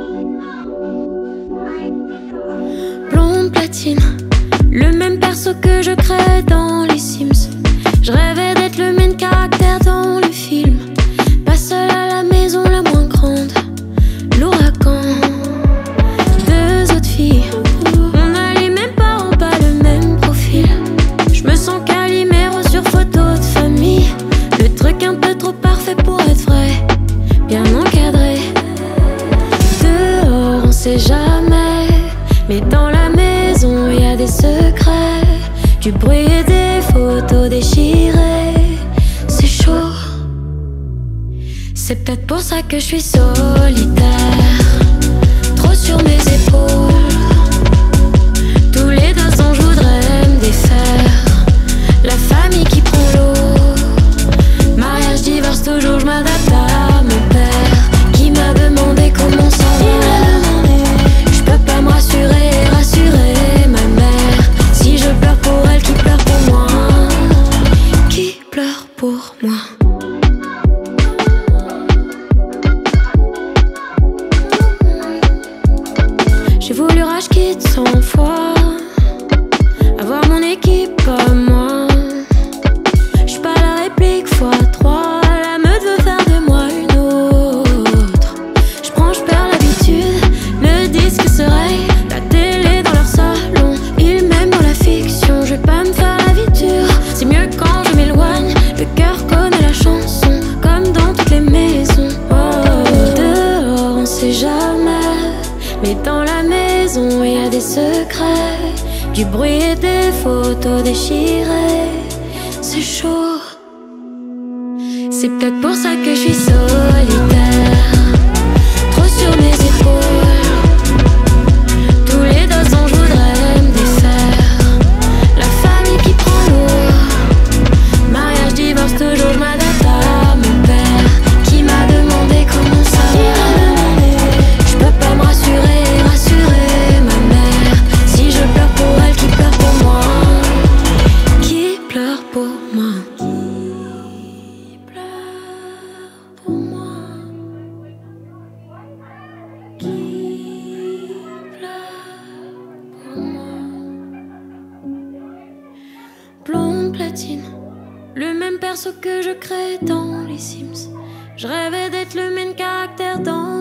Blonde platine, le même perso que je crée dans les Sims. Je rêvais d'être le main caractère dans le film. Pas seule à la maison la moins grande, l'ouragan. Deux autres filles, on a les mêmes parents, pas le même profil. Je me sens Calimero sur photo de famille. Le truc un peu trop parfait pour être vrai, bien encadré. Dehors on sait jamais, mais dans la maison y a des secrets. Du bruit et des photos déchirées, c'est chaud. C'est peut-être pour ça que je suis solitaire, trop sur mes épaules. Tous les 2 ans je voudrais me défaire. La famille qui prend l'eau, mariage, divorce, toujours je m'adapte à mon père qui m'a demandé comment ça va. Je peux pas me rassurer et rassurer ma mère. Si je pleure pour elle, qui pleure pour moi? Qui pleure pour moi? J'ai voulu rage quitte 100 fois, avoir mon équipe à moi. J'suis pas la réplique x3, la meute veut faire de moi une autre. J'prends, j'perds l'habitude, le disque se raye, la télé dans leur salon, ils m'aiment dans la fiction. Je vais pas me faire la vie dure, c'est mieux quand je m'éloigne. Le cœur connaît la chanson, comme dans toutes les maisons. Oh, dehors on sait jamais, mais dans la maison y a des secrets. Du bruit et des photos déchirées, c'est chaud. C'est peut-être pour ça que je suis solitaire, trop sur mes épaules. Tous les 2 ans je voudrais me défaire. La famille qui prend l'eau, mariage, divorce, toujours je m'adapte à mon père qui m'a demandé comment ça va. Je peux pas me rassurer et rassurer ma mère. Si je pleure pour elle, qui pleure pour moi? Qui pleure pour moi? Qui pleure pour moi? Qui pleure pour moi? Blonde platine, le même perso que je crée dans les Sims. Je rêvais d'être le main caractère dans